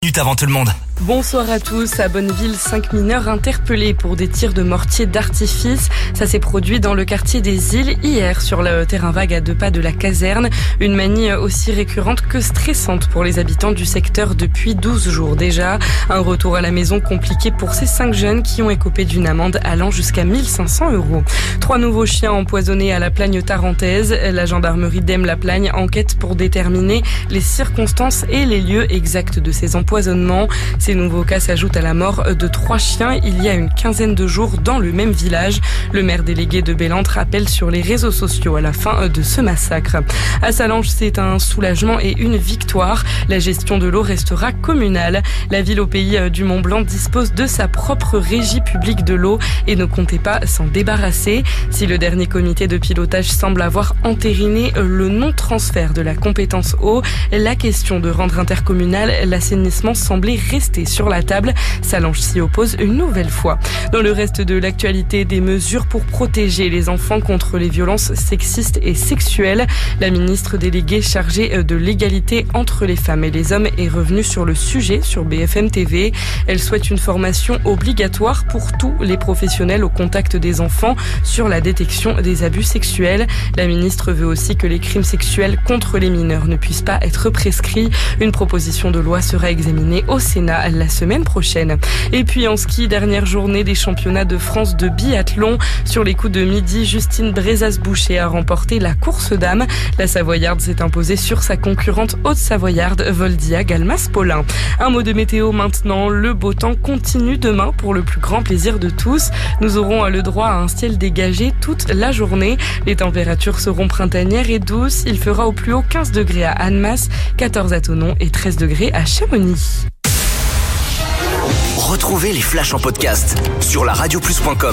Avant tout le monde. Bonsoir à tous. À Bonneville, 5 mineurs interpellés pour des tirs de mortier d'artifice. Ça s'est produit dans le quartier des Îles hier sur le terrain vague à 2 pas de la caserne. Une manie aussi récurrente que stressante pour les habitants du secteur depuis 12 jours déjà. Un retour à la maison compliqué pour ces 5 jeunes qui ont écopé d'une amende allant jusqu'à 1 500 €. 3 nouveaux chiens empoisonnés à la Plagne tarentaise. La gendarmerie d'Aime-la-Plagne enquête pour déterminer les circonstances et les lieux exacts de ces empoisonnements. Ces nouveaux cas s'ajoutent à la mort de 3 chiens il y a une quinzaine de jours dans le même village. Le maire délégué de Bellantre appelle sur les réseaux sociaux à la fin de ce massacre. À Sallanches, c'est un soulagement et une victoire. La gestion de l'eau restera communale. La ville au pays du Mont-Blanc dispose de sa propre régie publique de l'eau et ne comptait pas s'en débarrasser. Si le dernier comité de pilotage semble avoir entériné le non-transfert de la compétence eau, la question de rendre intercommunal l'assainissement semblait rester sur la table. Sallanches s'y oppose une nouvelle fois. Dans le reste de l'actualité, des mesures pour protéger les enfants contre les violences sexistes et sexuelles. La ministre déléguée chargée de l'égalité entre les femmes et les hommes est revenue sur le sujet sur BFM TV. Elle souhaite une formation obligatoire pour tous les professionnels au contact des enfants sur la détection des abus sexuels. La ministre veut aussi que les crimes sexuels contre les mineurs ne puissent pas être prescrits. Une proposition de loi sera examinée au Sénat la semaine prochaine. Et puis en ski, dernière journée des championnats de France de biathlon. Sur les coups de midi, Justine Brezas-Boucher a remporté la course dames. La Savoyarde s'est imposée sur sa concurrente haute-savoyarde Voldia Galmas-Paulin. Un mot de météo maintenant. Le beau temps continue demain pour le plus grand plaisir de tous. Nous aurons le droit à un ciel dégagé toute la journée. Les températures seront printanières et douces. Il fera au plus haut 15 degrés à Annemasse, 14 à Thonon et 13 degrés à Chamonix. Retrouvez les flashs en podcast sur laradio+.com.